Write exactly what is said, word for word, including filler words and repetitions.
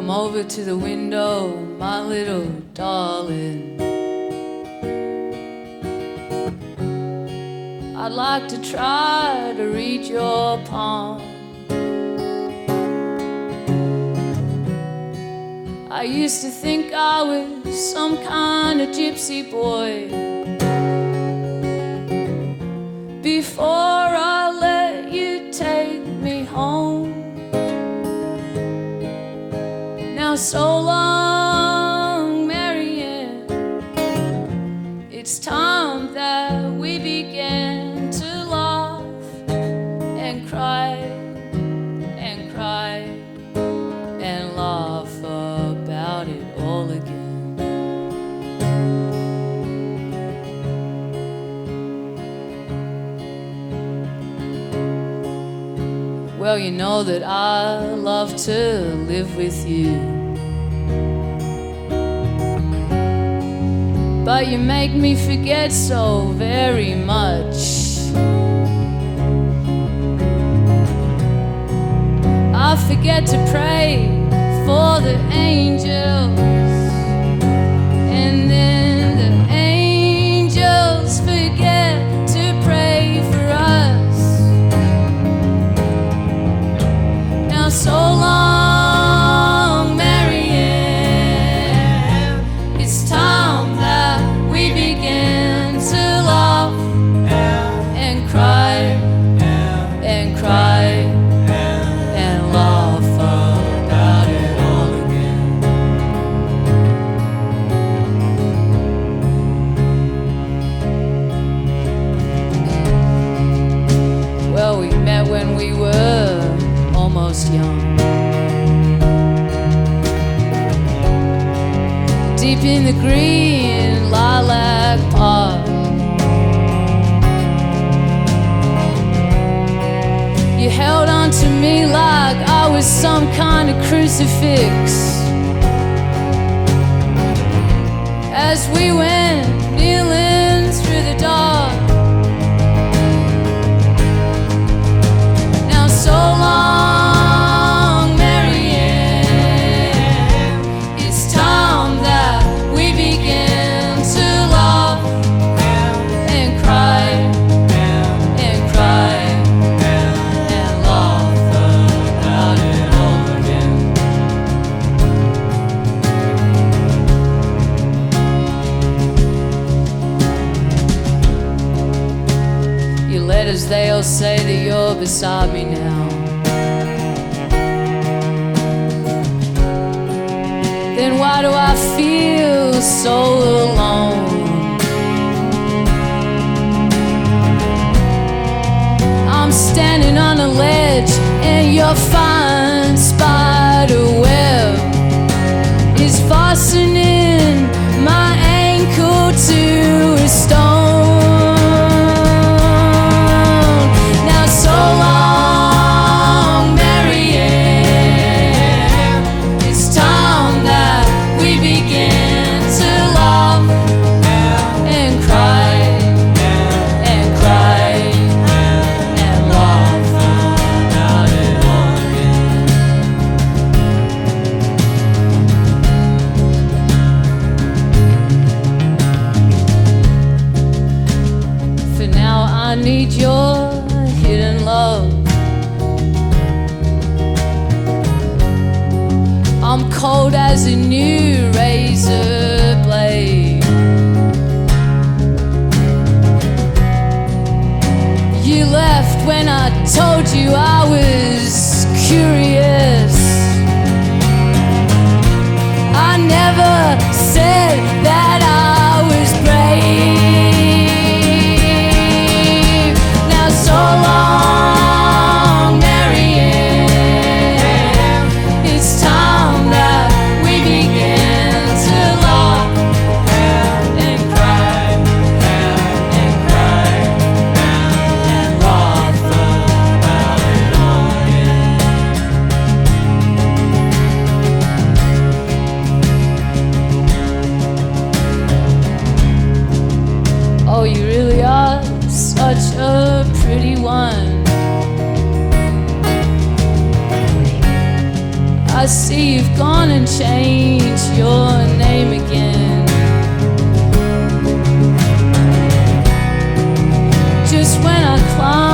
Come over to the window, my little darling. I'd like to try to read your palm. I used to think I was some kind of gypsy boy before I let you take me home. Now so long, Marianne, it's time that we began to laugh and cry and cry and laugh about it all again. Well, you know that I love to live with you, but you make me forget so very much. I forget to pray for the angels, and then the angels forget to pray for us. Now so long, Marianne, it's time that we begin to laugh and cry and cry and laugh about it all again. Well, we met when we were almost young, deep in the green lilac park. You held on to me like I was some kind of crucifix as we went kneeling through the dark. Now so long, Marianne, it's time that we begin to laugh and cry and cry and laugh about it all again. Your letters, they all say that you're beside me now. Then why do I feel so alone? I'm standing on a ledge and your fine spider web is fastening my ankle to a stone. Now so long, Marianne, it's time that we begin to laugh and cry and cry and laugh about it all again. For now I need your hidden love. I'm cold as a new razor blade. You left when I told you I was curious. I never said that I was brave. Now so long, Marianne, it's time that we begin to laugh and cry and cry and laugh about it I see you've gone and changed your name again. Just when I climb